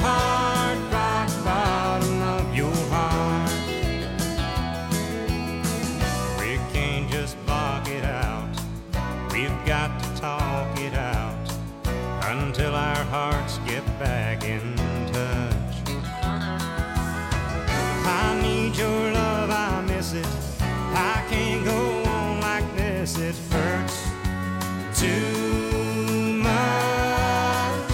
hard rock bottom of your heart. We can't just block it out, we've got to talk it out until our hearts get back in touch. I need your love, I miss it, I can't go on like this, it hurts too much.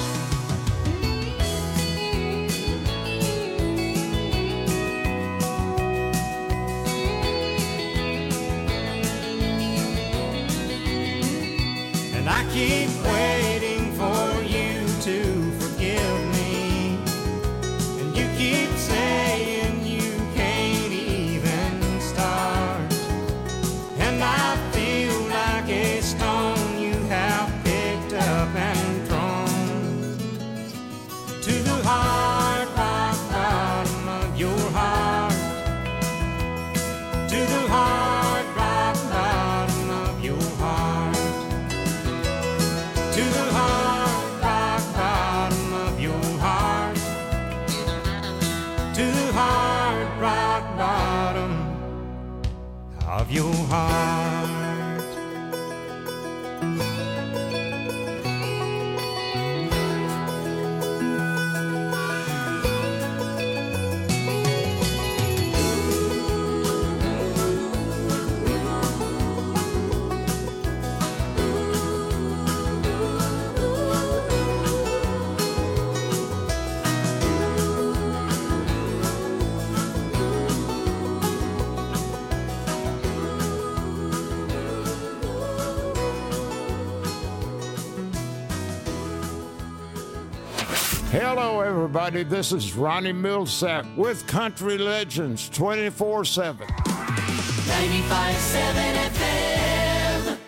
And I keep waiting for you to forgive me, and you keep saying you can't even start, and I feel like a stone you have picked up and thrown to the hard rock bottom of your heart, to the hard rock bottom of your heart, to the hard rock bottom of your heart, to the hard rock bottom of your heart. Hello, everybody. This is Ronnie Millsap with Country Legends 24/7. 95.7 FM.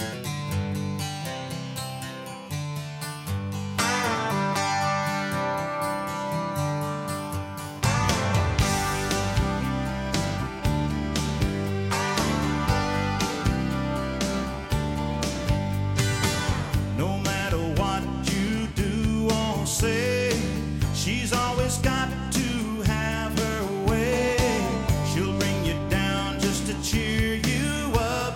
No matter what you do or say, she's always got to have her way. She'll bring you down just to cheer you up.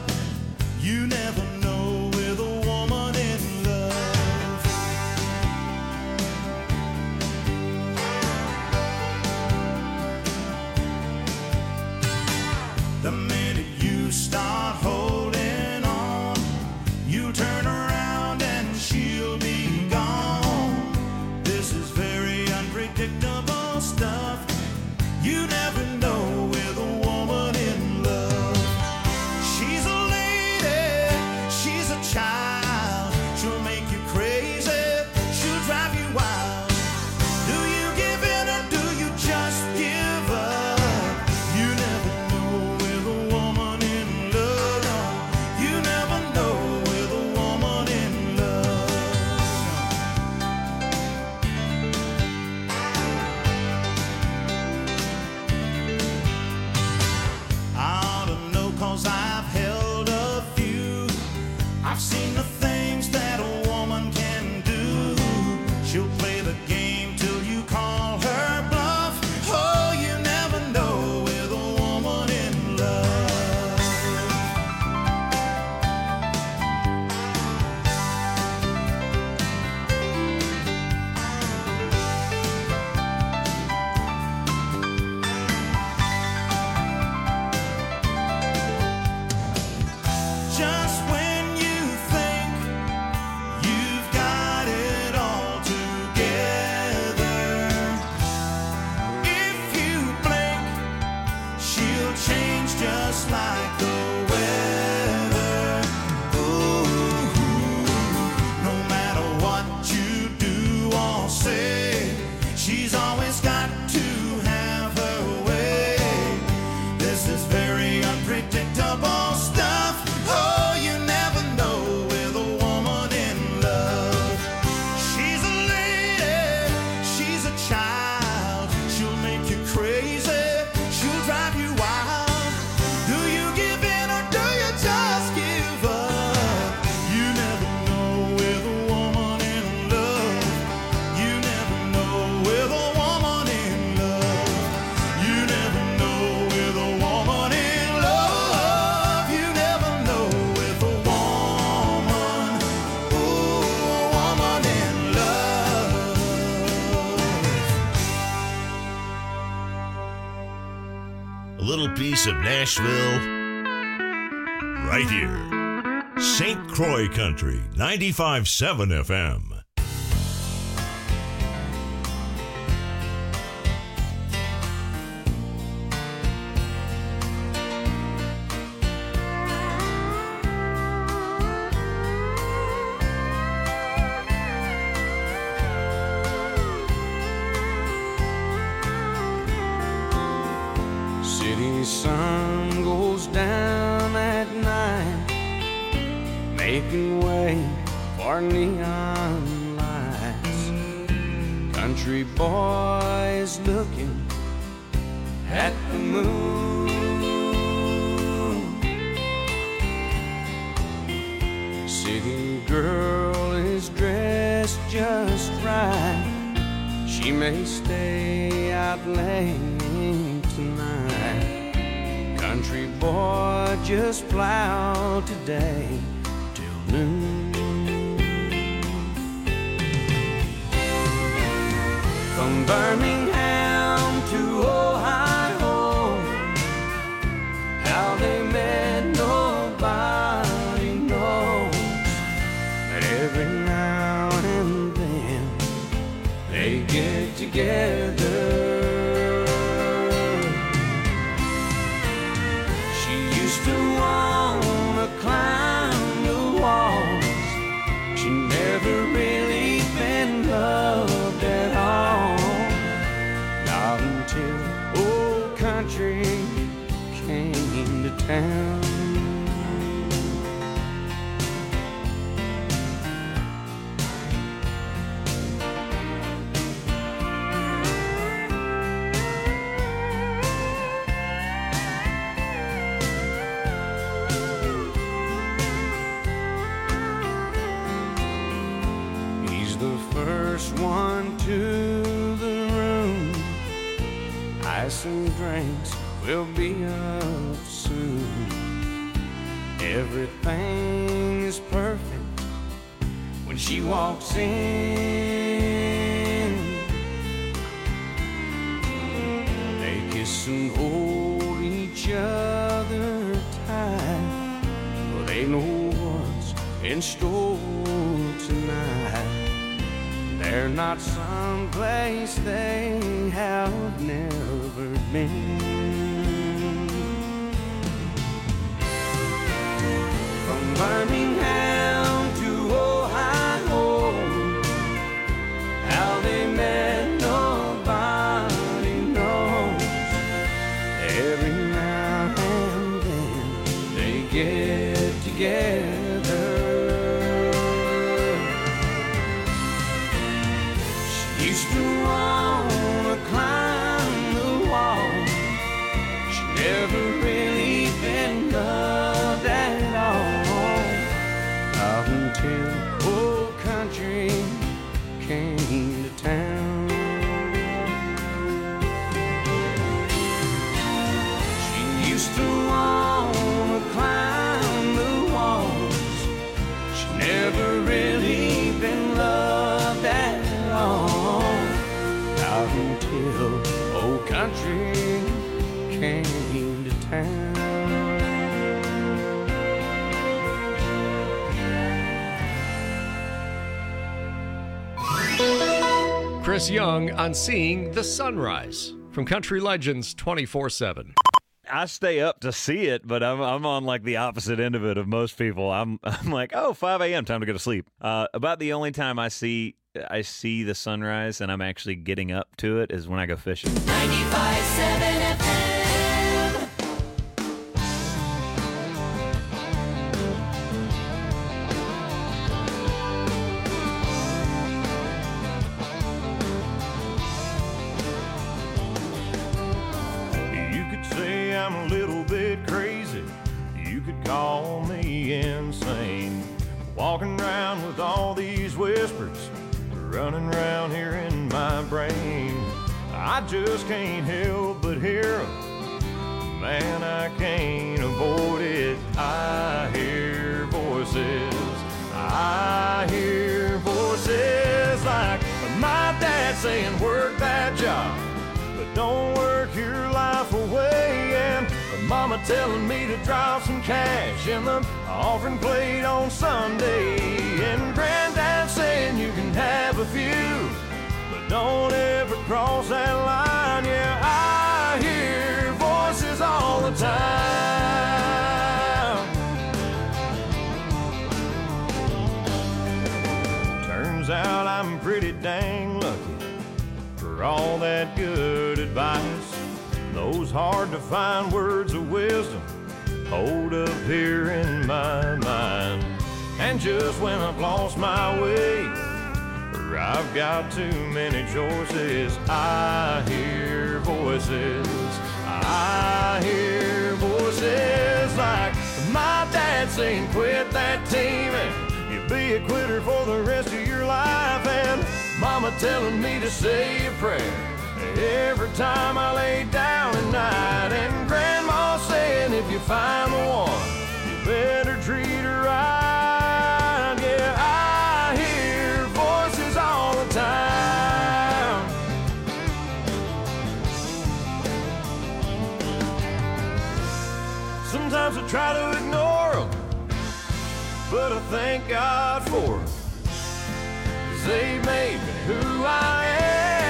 little piece of Nashville right here. St. Croix Country, 95.7 FM. City sun goes down at night, making way for neon lights. Country boys looking at the moon. City girl is dressed just right. She may stay out late tonight. Country boy just plow today till noon. From Birmingham to Ohio, how they met nobody knows. But every now and then they get together. Climb the walls. She never really been loved at all. Not until old country came to town. First one to the room. Ice and drinks will be up soon. Everything is perfect when she walks in. They kiss and hold each other tight. Well, they know what's in store tonight. They're not someplace they have never been. From Birmingham to Ohio, how they met nobody knows. Every now and then they get together. Used to wanna climb the wall. She never really been loved at all. Not until old country came to town. She used to wanna climb the walls. She never really been loved at all. Not until old country came to town. Chris Young on Seeing the Sunrise from Country Legends 24/7. I stay up to see it, but I'm on like the opposite end of it of most people. I'm like, oh, 5 a.m. time to go to sleep. About the only time I see the sunrise and I'm actually getting up to it is when I go fishing. 95.7 FM. You could say I'm a little bit crazy. You could call me insane. Walking around with all these whispers running around here in my brain. I just can't help but hear them. Man, I can't avoid it. I hear voices. I hear voices like my dad saying, work that job, but don't work your life away. And Mama telling me to drop some cash in the offering plate on Sunday. And Granddad saying you can have a few, but don't ever cross that line. Yeah, I hear voices all the time. Turns out I'm pretty dang lucky for all that good advice. Those hard to find words of wisdom hold up here in my mind. And just when I've lost my way, or I've got too many choices, I hear voices. I hear voices like my dad saying quit that team and you'll be a quitter for the rest of your life. And Mama telling me to say a prayer every time I lay down at night. And Grandma saying if you find the one, you better treat her right. Yeah, I hear voices all the time. Sometimes I try to ignore them, but I thank God for them, 'cause they made me who I am.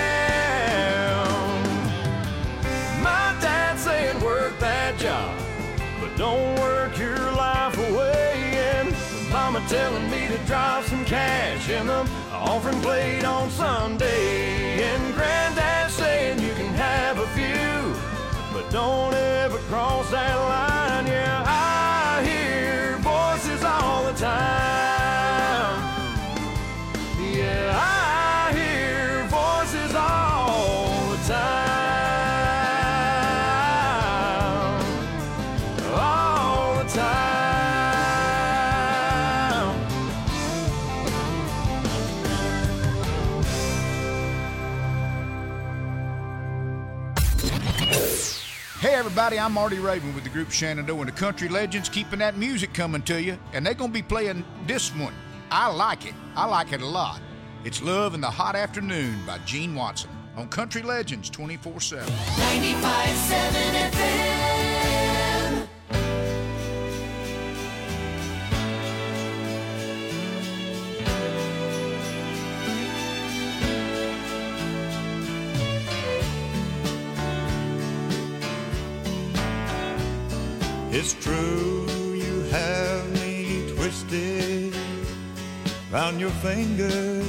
Work that job, but don't work your life away. And Mama telling me to drop some cash in the offering plate on Sunday. And Granddad saying you can have a few, but don't ever cross that line. Yeah, I hear voices all the time. Yeah, I hear voices all the time. Hey everybody, I'm Marty Raven with the group Shenandoah and the Country Legends, keeping that music coming to you. And they're going to be playing this one. I like it. I like it a lot. It's Love in the Hot Afternoon by Gene Watson on Country Legends 24/7. 95.7 FM. It's true you have me twisted round your finger.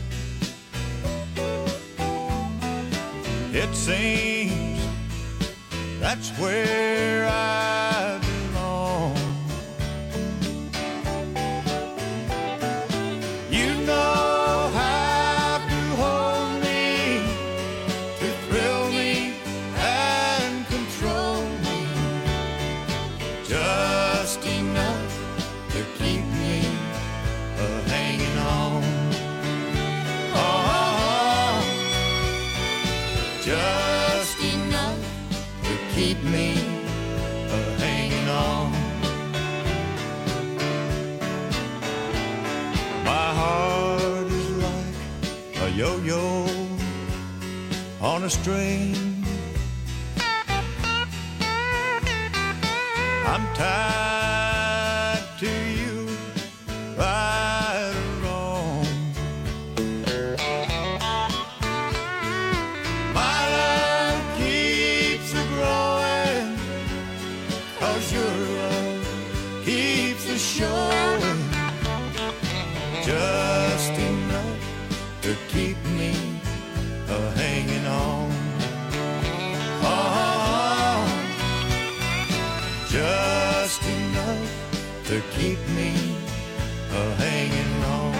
It seems that's where I belong. You know how to hold me, to thrill me and control me, just enough to keep me hanging on. Oh, just enough to keep me hanging on. My heart is like a yo-yo on a string. I'm tied to you, right or wrong. My love keeps a-growing, 'cause your love keeps a-showing, just enough to keep me hanging on. Oh, just enough to keep me hanging on.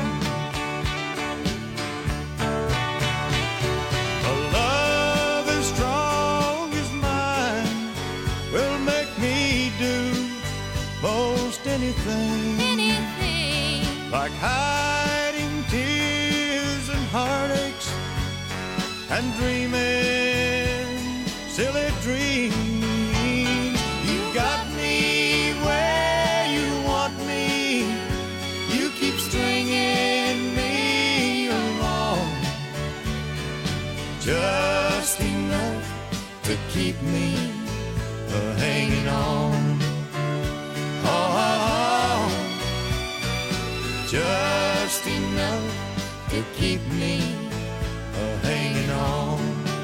A love as strong as mine will make me do most anything. Like hiding tears and heartaches and dreaming silly dreams. You got me where you want me, you keep stringing me along, just enough to keep me hanging on. Oh, just enough to keep me hanging on.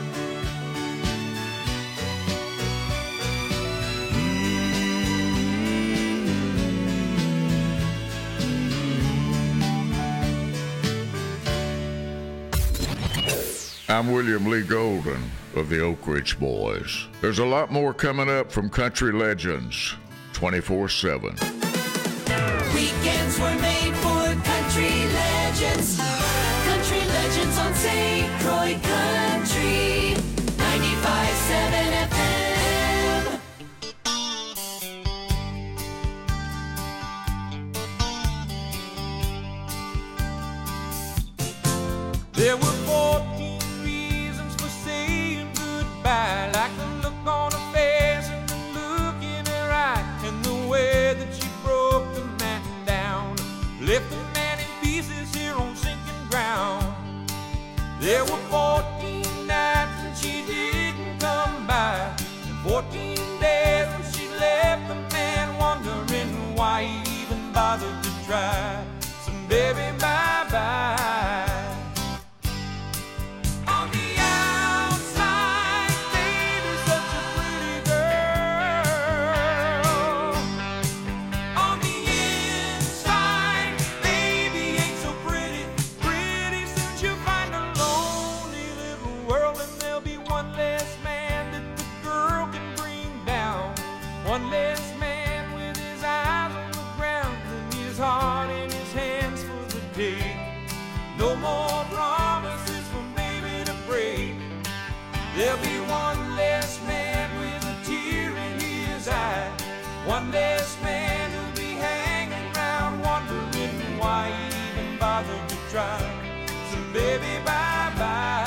I'm William Lee Golden of the Oak Ridge Boys. There's a lot more coming up from Country Legends 24/7. Weekends were made for country legends. Country legends on St. Croix Country 95.7 FM. There were 14 reasons for saying goodbye, like the look on her face and the look in her eye, and the way that she broke the man down, left the man in pieces here on sinking ground. There were 14 nights when she didn't come by, and 14 days when she left the man wondering why he even bothered to try. So baby, bye-bye. One less man with his eyes on the ground and his heart in his hands for the day. No more promises for baby to break. There'll be one less man with a tear in his eye. One less man who'll be hanging around wondering why he even bothered to try. So baby, bye-bye.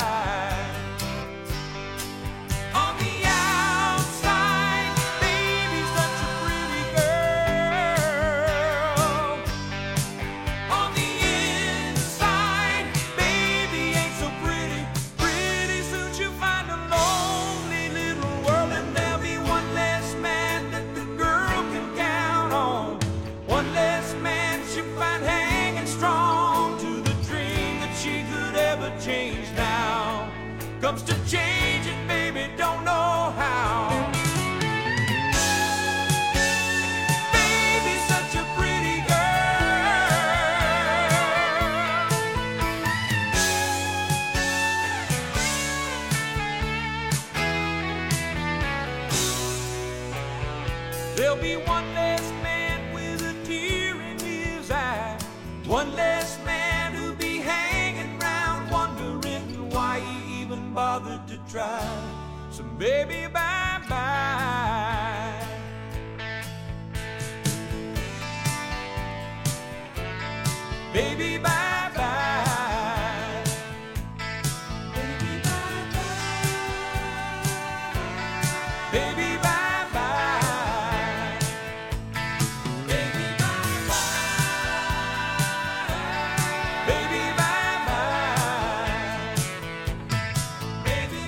Comes to change it, baby, don't know how. Baby's such a pretty girl. There'll be one less man with a tear in his eye. One less man who'll be hanging around wondering why he even bothered to try. So baby, bye-bye. Baby, bye-bye. Baby, bye-bye. Baby, bye-bye. Baby, bye-bye. Baby, bye-bye. Baby,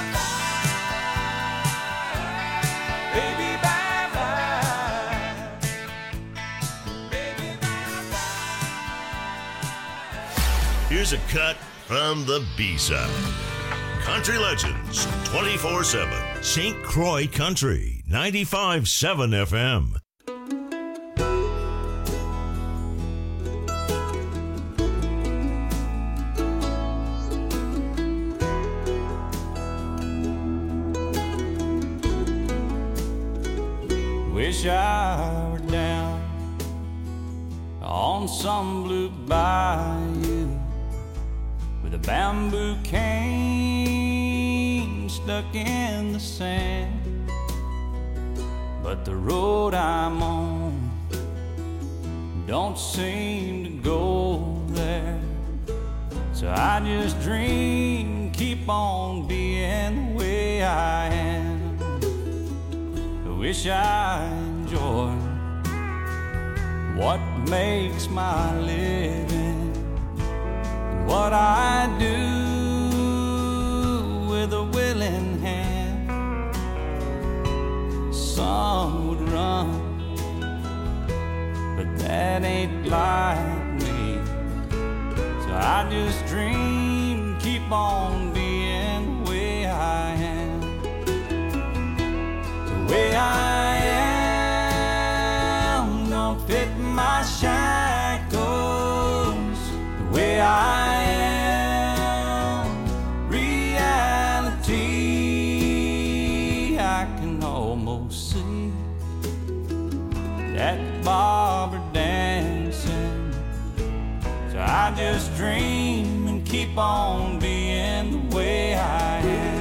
bye-bye. Baby, bye-bye. Baby, bye-bye. Here's a cut from the B-side. Country Legends 24/7. St. Croix Country 95.7 FM. Wish I were down on some blue bayou with a bamboo cane stuck in the sand. But the road I'm on don't seem to go there. So I just dream, keep on being the way I am. I wish I enjoyed what makes my living, what I do with a willing hand. just dream, keep on being the way I am. The way I am don't fit my shackles. The way I am, reality. I can almost see that barber dancing. So I just dream and keep on being the way I am.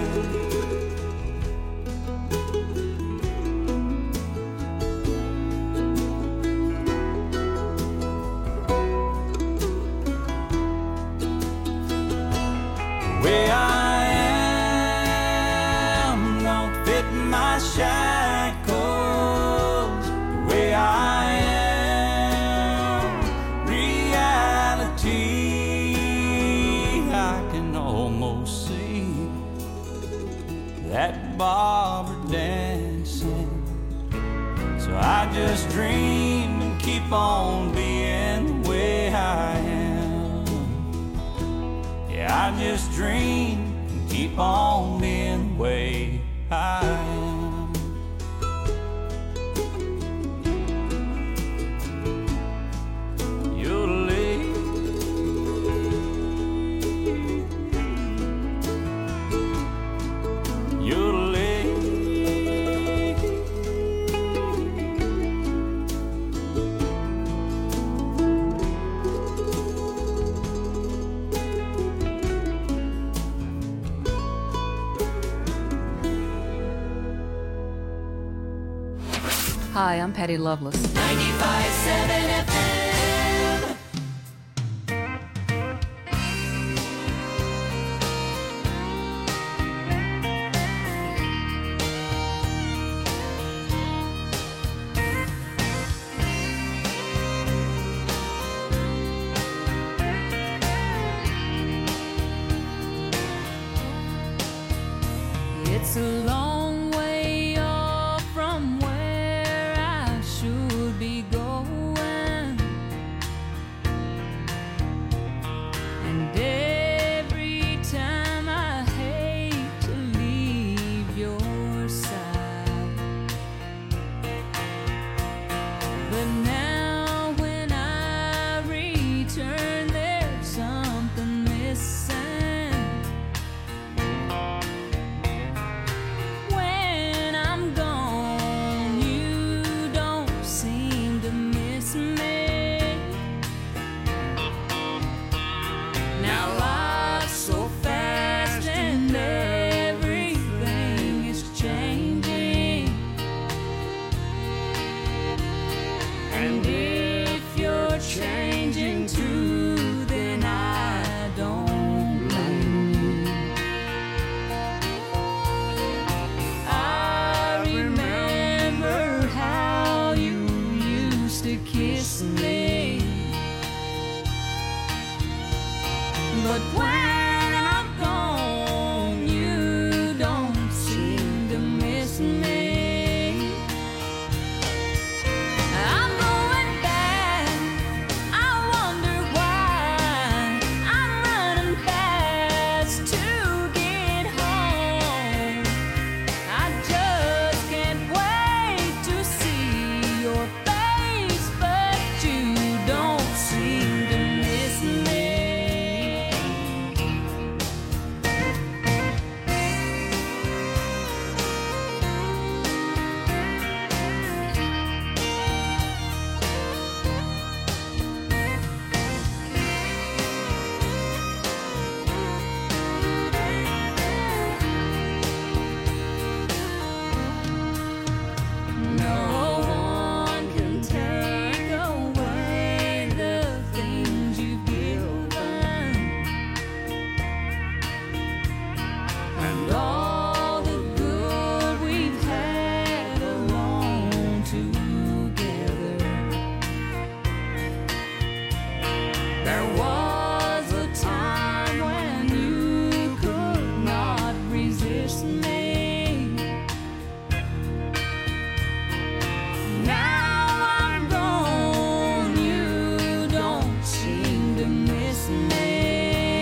The way I am don't fit my shackles. The way I am, reality. I can almost see that barber dancing. So I just dream and keep on being the way I am. Yeah, I just dream and keep on being the way I am. Hi, I'm Patty Loveless. 95.7 FM. It's a long way off from where I should be going, and every time I hate to leave your side. But now when I return, there's something missing. When I'm gone, you don't seem to miss me. Now life's so fast and everything is changing. And if you're changing too, then I don't blame you. I remember how you used to kiss me, but when I'm gone, you don't seem to miss me. I'm going back. I wonder why. I'm running fast to get home. I just can't wait to see your face, but you don't seem to miss me. No one can take away the things you've given, and all the good we've had alone together. There was a time when you could not resist me. Now I'm gone, you don't seem to miss me.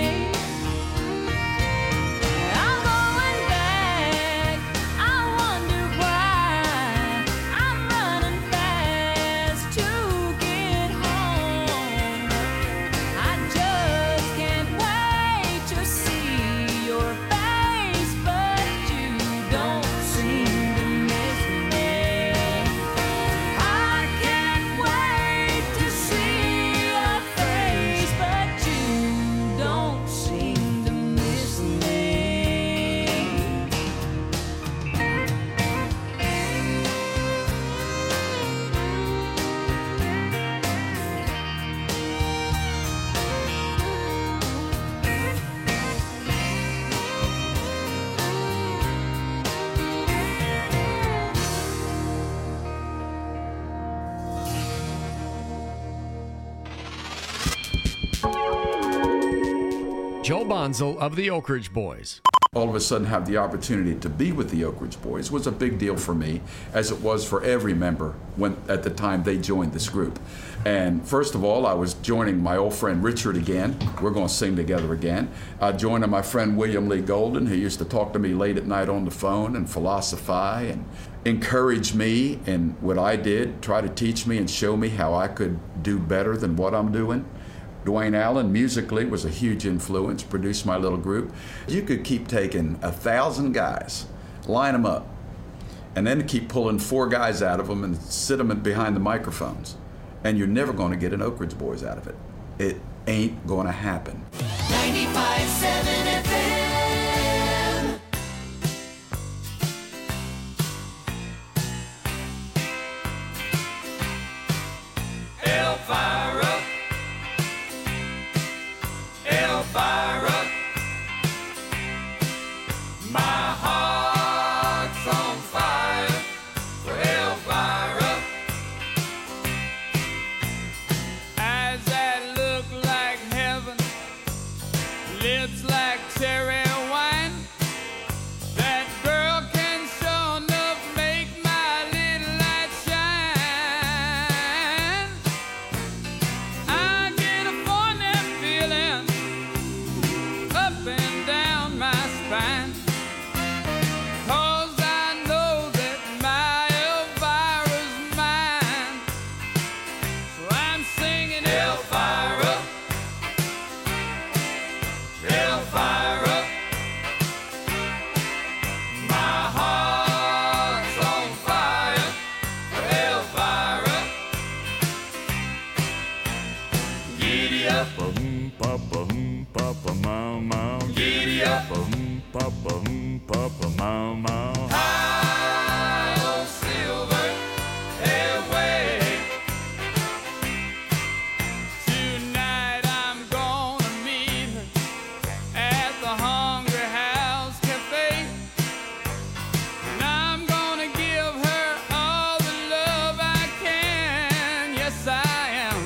Joe Bonzel of the Oak Ridge Boys. All of a sudden have the opportunity to be with the Oak Ridge Boys was a big deal for me, as it was for every member when at the time they joined this group. And first of all, I was joining my old friend Richard again. We're going to sing together again. I joined my friend William Lee Golden, who used to talk to me late at night on the phone and philosophize and encourage me in what I did, try to teach me and show me how I could do better than what I'm doing. Dwayne Allen, musically, was a huge influence, produced my little group. You could keep taking 1,000 guys, line them up, and then keep pulling 4 guys out of them and sit them behind the microphones. And you're never going to get an Oak Ridge Boys out of it. It ain't going to happen. 95.7 FM. Elvira, Elvira, my heart's on fire for Elvira. Eyes that look like heaven, lips like cherry wine. That girl can sure enough make my little light shine. I get a funny feeling up and down my spine, 'cause I know that my Elvira's mine. So I'm singing Elvira, Elvira, my heart's on fire for Elvira. Giddy up, giddy up, high on silver airway. Tonight I'm gonna meet her at the Hungry House Cafe, and I'm gonna give her all the love I can. Yes, I am.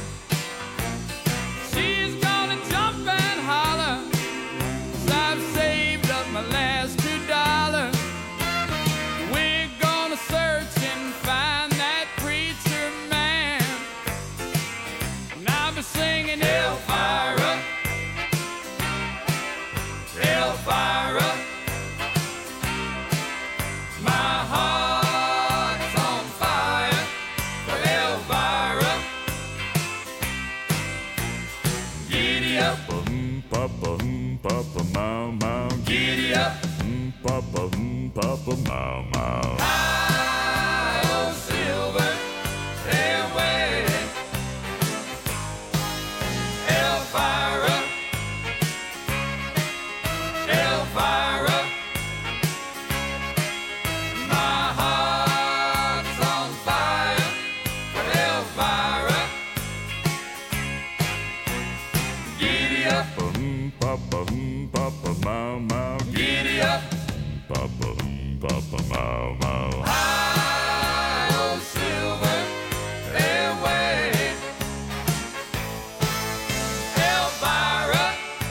She's gonna jump and holler, 'cause I've saved up my last $2. We're gonna search and find that preacher man, and I'll be singing Elvira, Elvira, my heart's on fire for Elvira. Giddy up, giddy up, high on silver airway. Elvira, Elvira, my heart's on fire for Elvira. Giddy up, giddy up, high on silver airway. Elvira,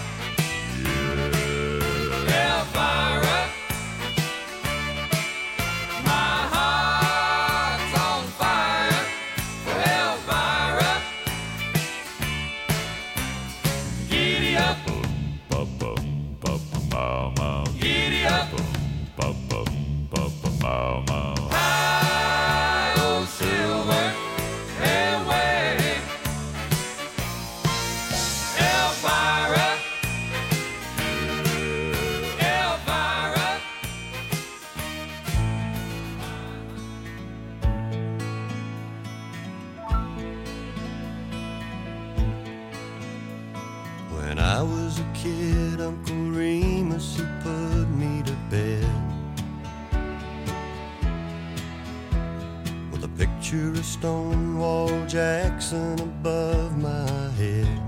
Elvira, my heart's on fire for Elvira. Giddy up, giddy up, high on silver airway. Elvira, Elvira. When I was a kid, Uncle Remus, he put me to bed with a picture of Stonewall Jackson above my head.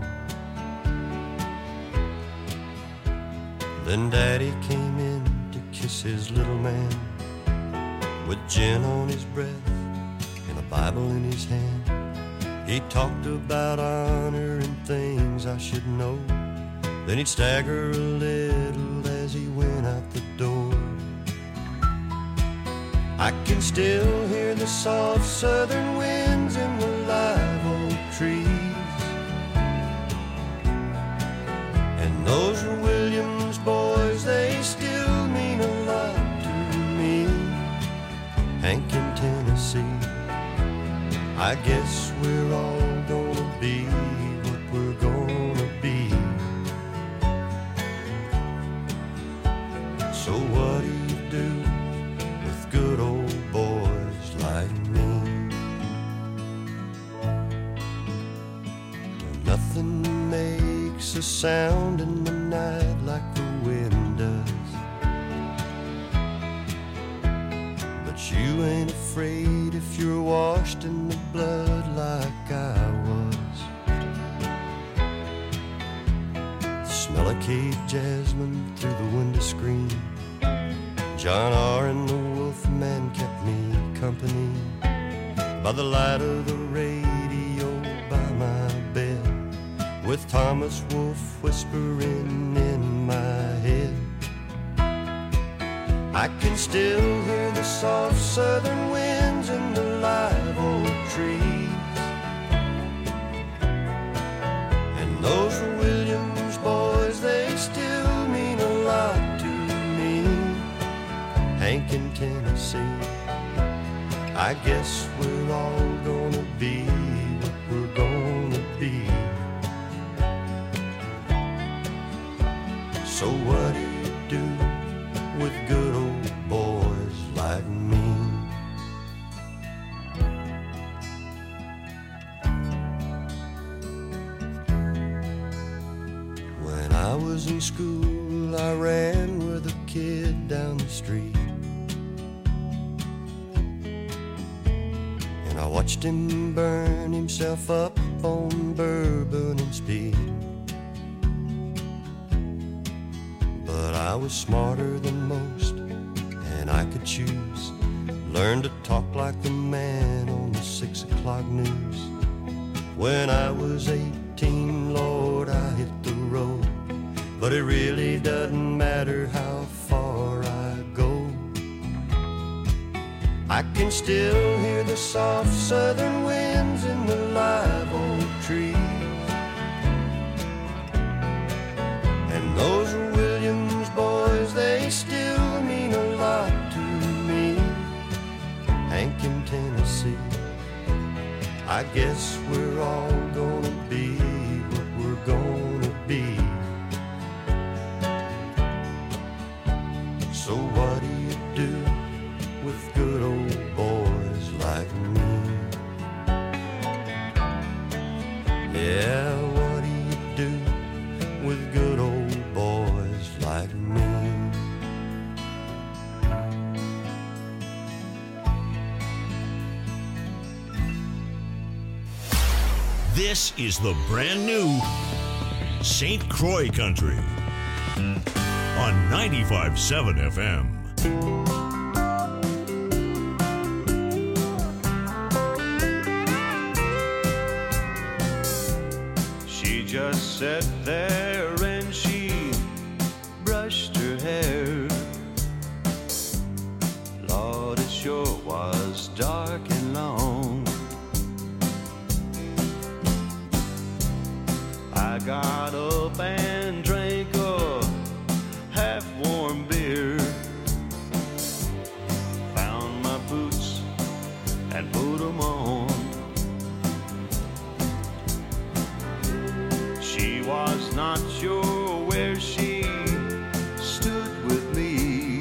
Then Daddy came in to kiss his little man with gin on his breath and a Bible in his hand. He talked about honor and things I should know, Then he'd stagger a little as he went out the door. I can still hear the soft southern winds in the live oak trees. And those Williams boys, they still mean a lot to me. Hank in Tennessee, I guess we're all gonna be what we're gonna be. So what do you do with good old boys like me? Well, nothing makes a sound in the night like the wind does. But you ain't afraid if you're washed in the blood like I was. The smell of Cape jasmine through the window screen. John R. and the Wolfman kept me company by the light of the radio by my bed, with Thomas Wolfe whispering in my head. I can still hear the soft southern winds in the live oak trees. And those Williams boys, they still mean a lot to me. Hank in Tennessee, I guess we're all gonna be what we're gonna be. So what do you do with good old boys like me? When I was in school, I ran with a kid down the street, and I watched him burn himself up on bourbon and speed. But I was smarter than most, and I could choose. Learn to talk like the man on the 6 o'clock news. When I was 18, Lord, I hit the road. But it really doesn't matter how far I go. I can still hear the soft southern winds in the live oak trees. And those Williams boys, they still mean a lot to me. Hank in Tennessee, I guess we're all gonna be what we're gonna be. So what do you do with good old boys like me? Yeah, what do you do with good old boys like me? This is the brand new St. Croix Country on 95.7 FM. She just sat there and she brushed her hair. Lord, it sure was dark and long. I got up and drank a half-warm beer, found my boots and put them on. She was not sure where she stood with me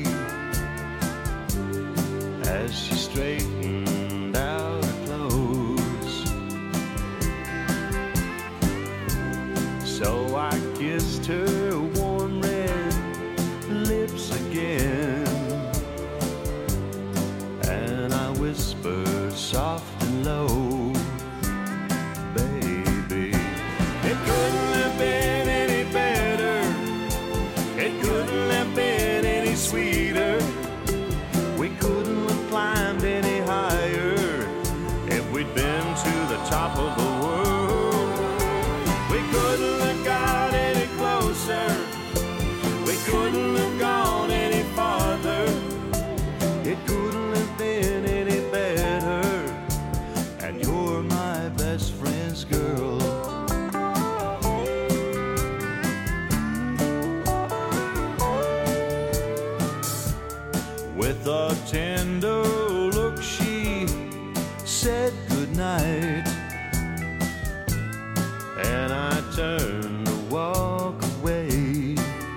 as she straightened out her clothes. So I kissed her warm red lips again, and I whispered soft and low, baby, it couldn't have been any better, it couldn't have been any sweeter, we couldn't have climbed any higher. With a tender look she said goodnight, and I turned to walk away.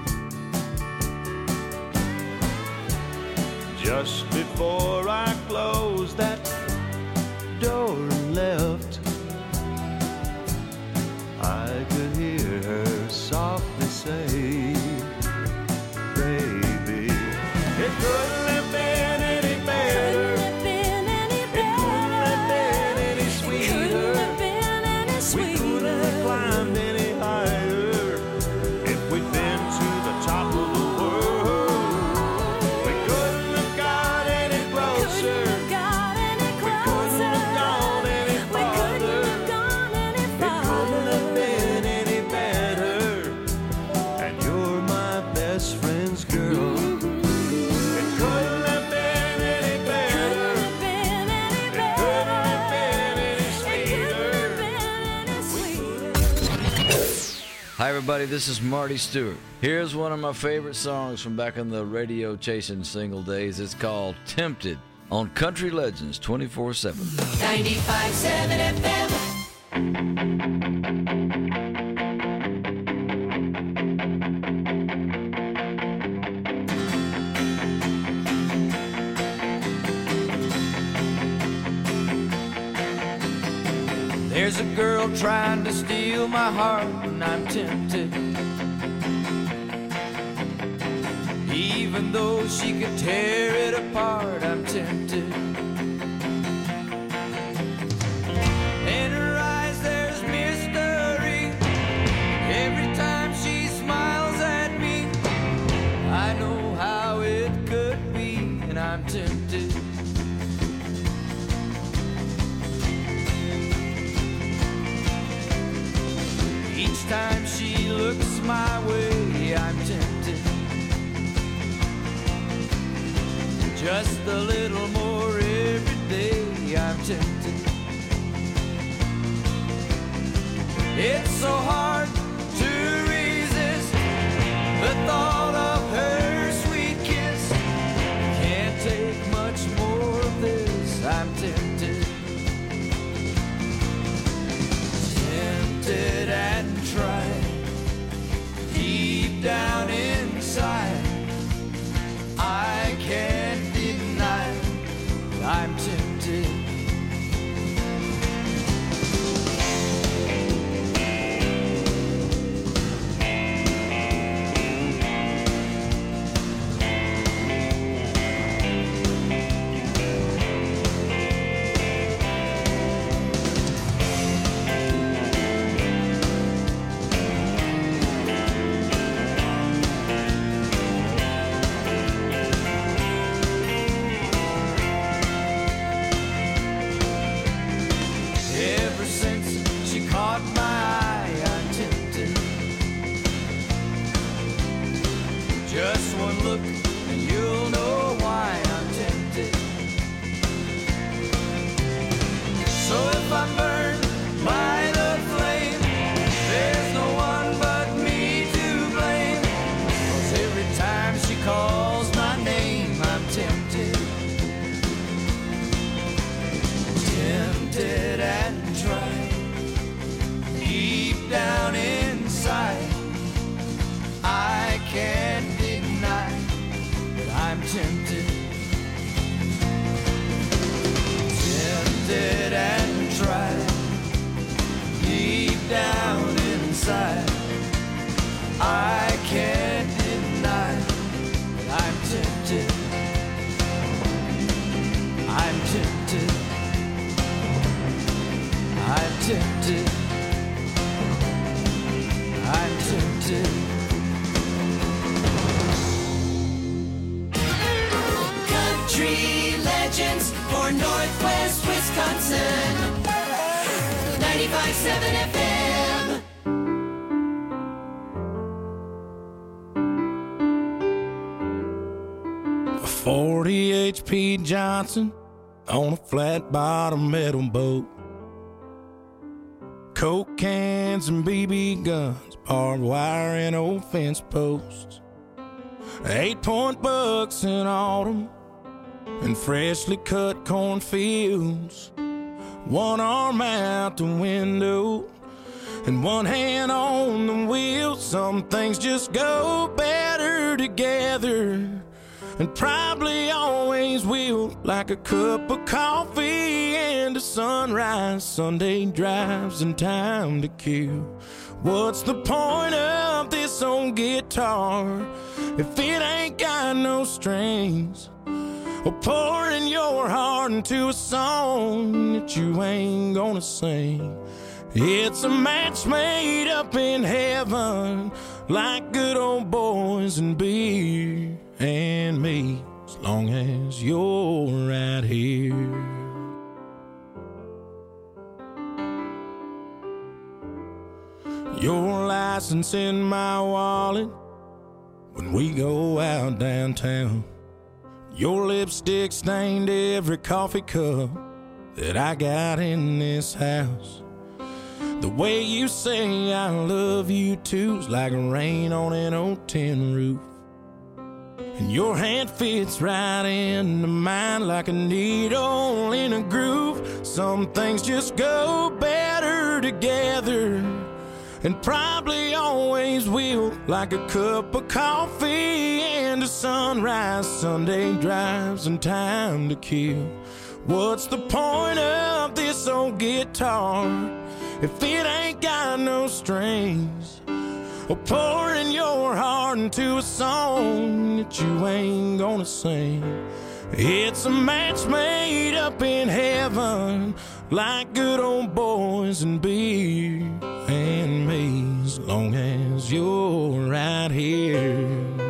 Just before I closed that door and left, I could hear her softly say, baby, it couldn't have been any better. It couldn't have been any sweeter. We couldn't have climbed any higher if we'd been to the top of the world. We couldn't have got any closer. We couldn't have gone any farther. It couldn't have been any better. And you're my best friend's girl. It couldn't have been any better. It couldn't have been any sweeter. Hi, everybody. This is Marty Stewart. Here's one of my favorite songs from back in the radio chasing single days. It's called Tempted on Country Legends 24/7. 95.7 FM. There's a girl trying to steal my heart, and I'm tempted. Even though she could tear it apart, I'm tempted. In her eyes there's mystery. Every time she smiles at me, I know how it could be, and I'm tempted. Each time she looks my way, I'm tempted. Just a little more every day, I'm tempted. It's so hard to resist the thought of her sweet kiss. Can't take much more of this, I'm tempted. Tempted and tried deep down inside. I can't deny I'm tempted. Ever since she caught my eye, I'm tempted. Just one look and you'll know why I'm tempted. So if I'm burned by the flame, there's no one but me to blame. 'Cause every time she calls my name, I'm tempted. Tempted and tried deep down inside. I can't deny that I'm tempted. Tempted and tried deep down inside. I can't deny that I'm tempted. I'm tempted. I'm tempted. I'm tempted. Country Legends for Northwest Wisconsin. 95.7 FM. 40 HP Johnson on a flat bottom metal boat. Coke cans and BB guns, barbed wire and old fence posts. 8-point bucks in autumn, and freshly cut cornfields. One arm out the window and one hand on the wheel. Some things just go better together, and probably always will. Like a cup of coffee and a sunrise, Sunday drives and time to kill. What's the point of this old guitar if it ain't got no strings? Or pouring your heart into a song that you ain't gonna sing. It's a match made up in heaven, like good old boys and beer and me, as long as you're right here. Your license in my wallet when we go out downtown. Your lipstick stained every coffee cup that I got in this house. The way you say I love you too is like rain on an old tin roof. And your hand fits right into mine like a needle in a groove. Some things just go better together, and probably always will. Like a cup of coffee and a sunrise, Sunday drives and time to kill. What's the point of this old guitar if it ain't got no strings? Or pouring your heart into a song that you ain't gonna sing. It's a match made up in heaven, like good old boys and beer and me, as long as you're right here.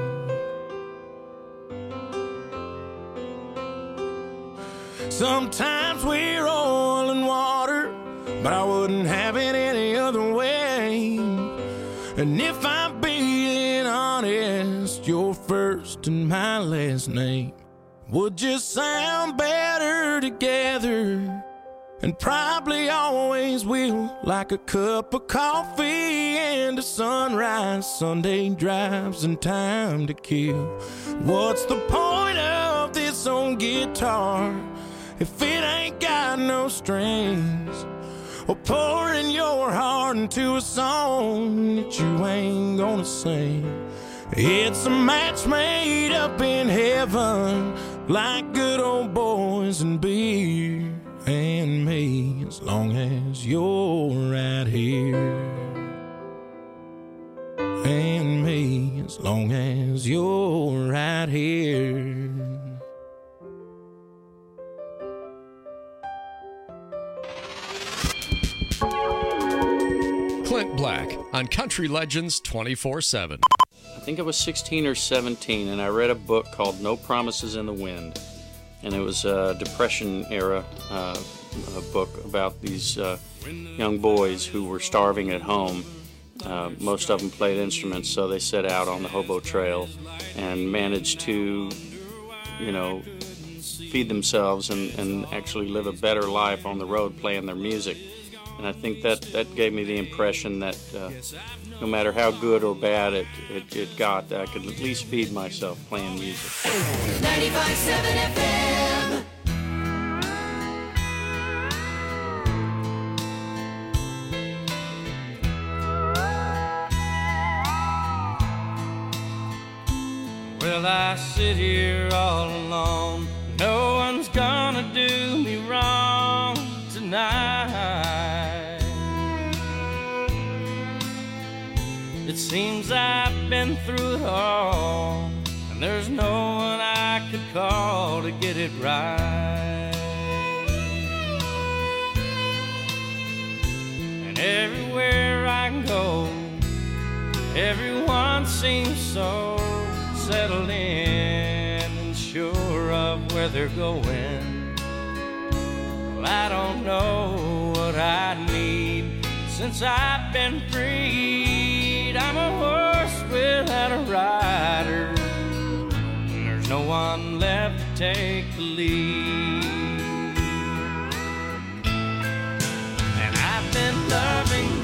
Sometimes we're oil and water, but I wouldn't have it any other way. And if I'm being honest, your first and my last name would just sound better together, and probably always will. Like a cup of coffee and a sunrise, Sunday drives and time to kill. What's the point of this old guitar if it ain't got no strings? Or pouring your heart into a song that you ain't gonna sing. It's a match made up in heaven, like good old boys and beer and me, as long as you're right here. And me, as long as you're right here. Clint Black on Country Legends 24/7. I think I was 16 or 17, and I read a book called No Promises in the Wind. And it was a Depression era a book about these young boys who were starving at home. Most of them played instruments, so they set out on the hobo trail and managed to, feed themselves and actually live a better life on the road playing their music. And I think that gave me the impression that no matter how good or bad it got, I could at least feed myself playing music. 95.7 FM. Well, I sit here all alone. No one's gonna do me wrong tonight. It seems I've been through it all, and there's no one I could call to get it right. And everywhere I go, everyone seems so settled in and sure of where they're going. Well, I don't know what I need since I've been freed. I'm a horse without a rider, and there's no one left to take the lead. And I've been loving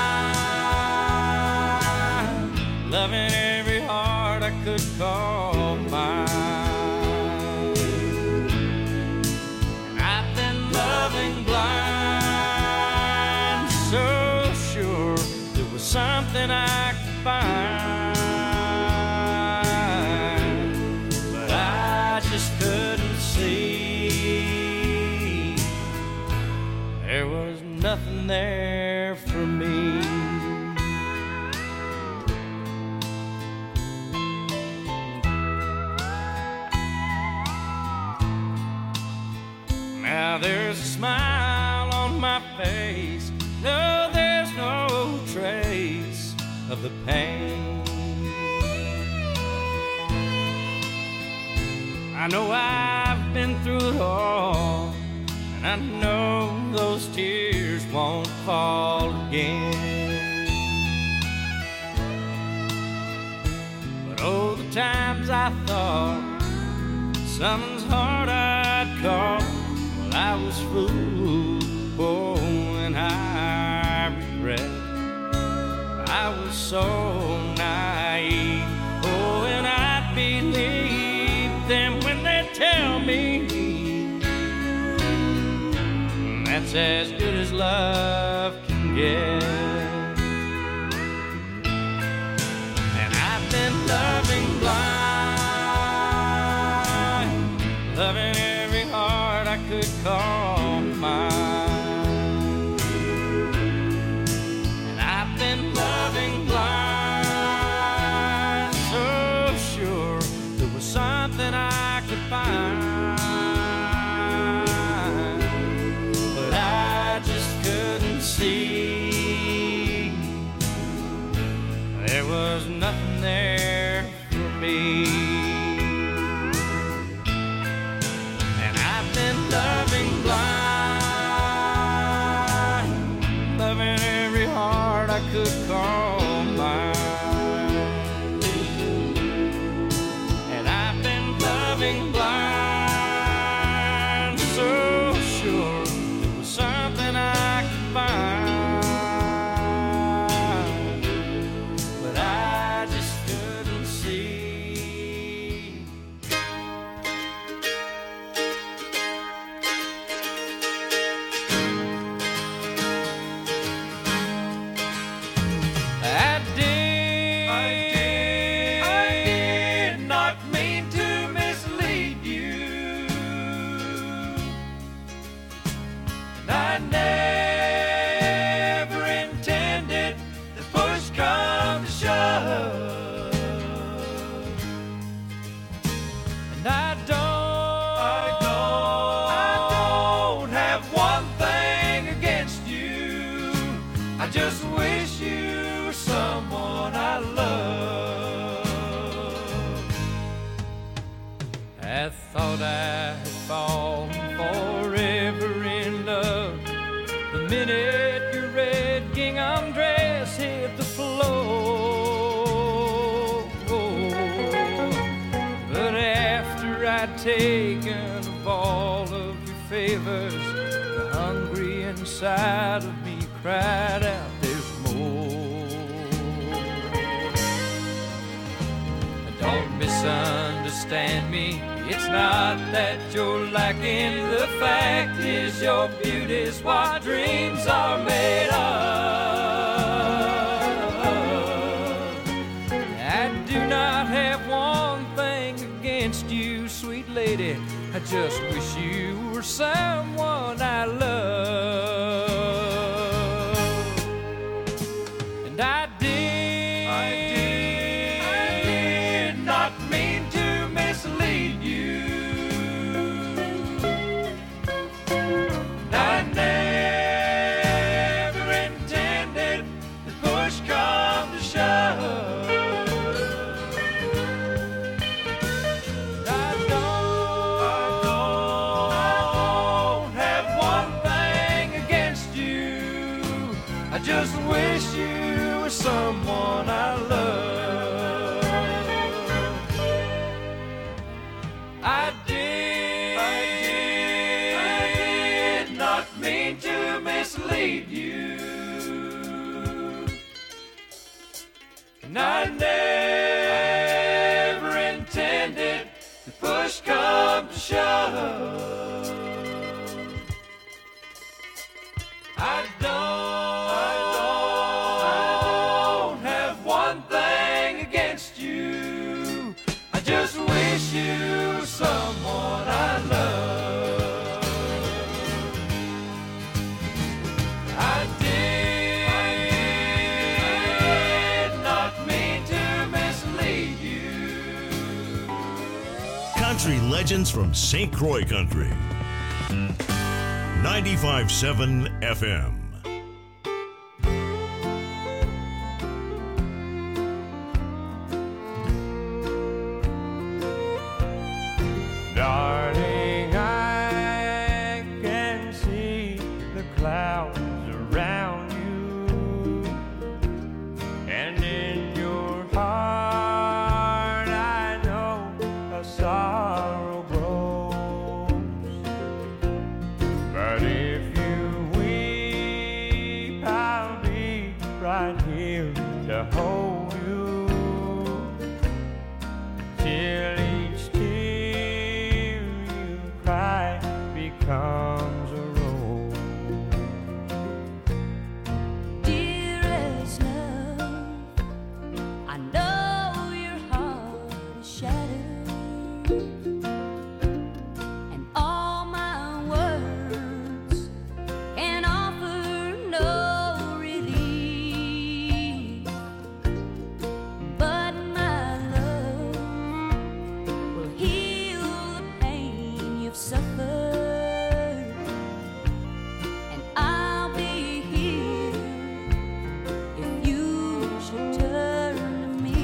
blind, loving every heart I could call mine. just couldn't see. There was nothing there for me. Now there's a smile on my face. No, there's no trace of the pain. I know I've been through it all, and I know those tears won't fall again. But oh, the times I thought someone's heart I'd caught, well, I was fooled, oh, and I regret I was so naive, oh, and I believe them when they tell me that's as good as love can get. And I've been loving blind, loving every heart I could call mine. And I've been loving blind, so sure there was something I could find, but I just couldn't see. There was nothing there for me. And I've been loving blind, loving every heart I could call mine. And I've been loving blind, so sure there was something I could find, but I just couldn't see. I did not mean to mislead you, and I never intended the push come to shove, and I don't have one thing against you. I just wish you were someone I love. I thought I had fallen forever in love the minute your red gingham dress hit the floor. But after I'd taken of all of your favors, the hungry inside of me cried out, there's more. Don't misunderstand me, it's not that you're lacking. The fact is your beauty's what dreams are made of. I do not have one thing against you, sweet lady. I just wish you were someone I love. And I did not mean to mislead you. I never intended the push come to shove. I don't have one thing against you. I just wish you were someone I love. I did not mean to mislead you, and I never intended the push come to shove. I don't have one thing against you. I just wish you were someone Legends from St. Croix Country. 95.7 FM. Darling, I can see the clouds around you, and in your heart I know a sorrow grows. But if you weep, I'll be right here to hold you till each tear you cry becomes a rose. Dearest love, I know your heart is shattered, and all my words can offer no relief. But my love will heal the pain you've suffered, and I'll be here if you should turn to me.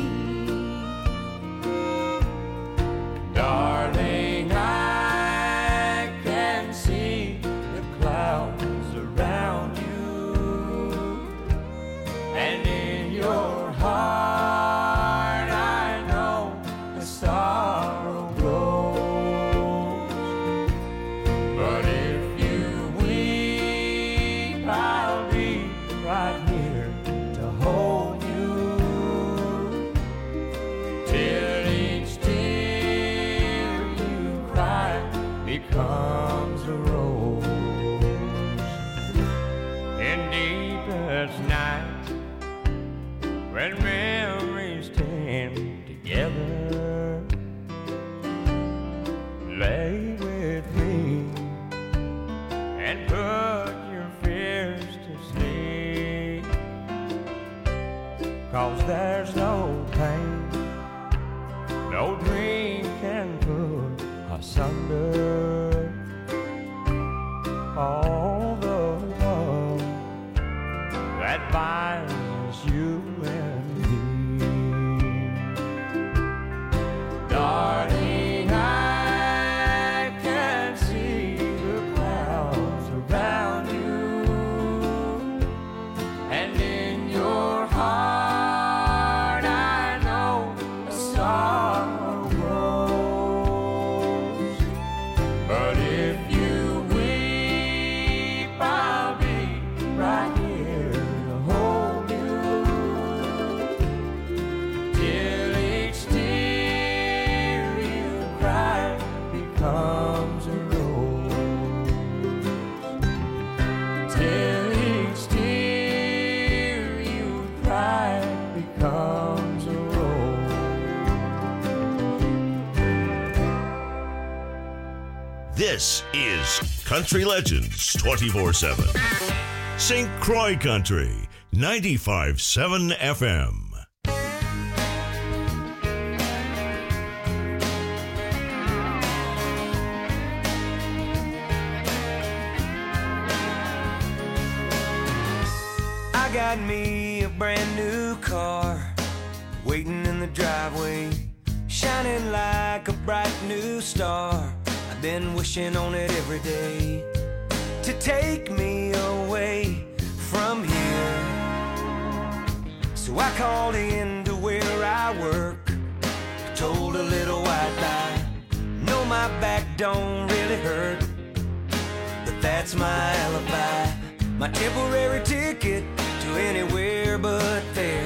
Darling, I can see the clouds around you, and in your heart I know the sorrow grows. But if you weep, I'll be right here to hold you till each tear you cry becomes a rose. In deepest night, when memories stand together, lay with me and put your fears to sleep. 'Cause there's no pain, no dream can put asunder all the love that binds you and me. Darling, I can see the clouds around you, and in your heart I know a sorrow grows. But if you weep, I'll be right here to hold you till each tear you cry becomes a rose. Till each tear you cry becomes a rose. This is Country Legends 24/7. St. Croix Country, 95.7 FM. I got me a brand new car waiting in the driveway, shining like a bright new star. I've been wishing on it every day to take me away from here. So I called in to where I work, told a little white lie. No, my back don't really hurt, but that's my alibi, my temporary ticket to anywhere but there.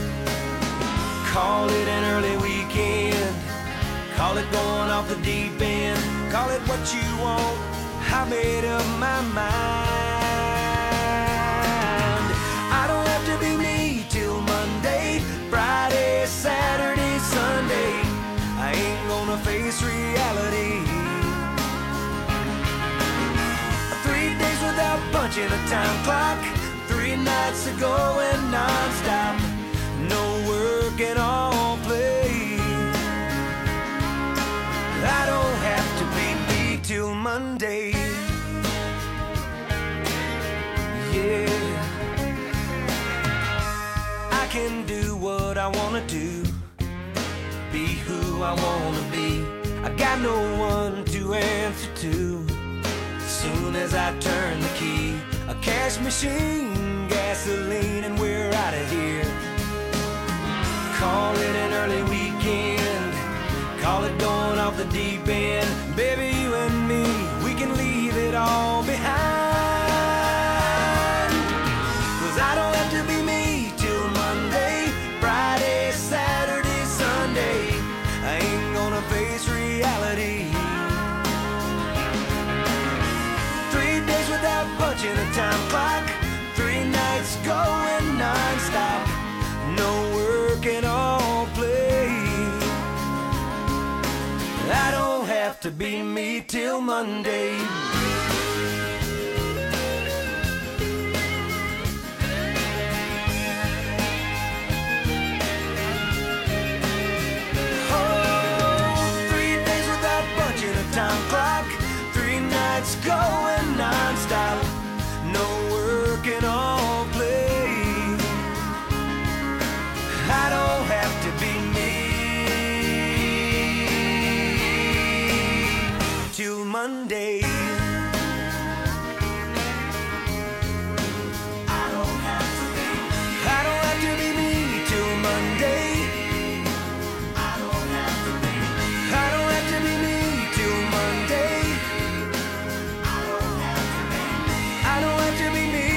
Call it an early weekend, call it going off the deep end, call it what you want, I made up my mind. I don't have to be me till Monday, Friday, Saturday, Sunday. I ain't gonna face reality. 3 days without punching a time clock, 3 nights ago and non-stop, no work and all play. I don't have Monday. Yeah, I can do what I wanna do, be who I wanna be. I got no one to answer to. Soon as I turn the key, a cash machine, gasoline, and we're out of here. Call it an early weekend, call it going off the deep end. Baby, you and me, we can leave it all behind. 'Cause I don't have to be me till Monday, Friday, Saturday, Sunday. I ain't gonna face reality. 3 days without punching a time clock, 3 nights going non-stop. No work and all play. I don't have to be me till Monday. Time clock, 3 nights going non-stop. No work and all play. I don't have to be me till Monday. I don't have to be me till Monday. I don't have to be me till Monday. I don't have to be me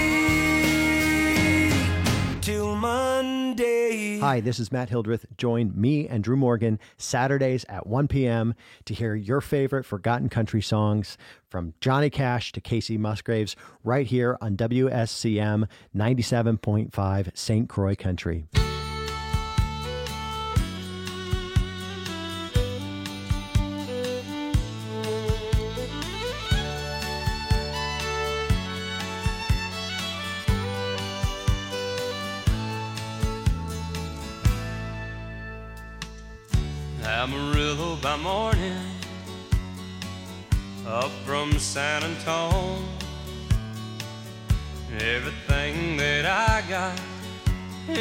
till Monday. Hi, this is Matt Hildreth. Join me and Drew Morgan Saturdays at 1 p.m. to hear your favorite forgotten country songs from Johnny Cash to Casey Musgraves right here on WSCM 97.5 St. Croix Country. Amarillo by morning, up from San Antone. Everything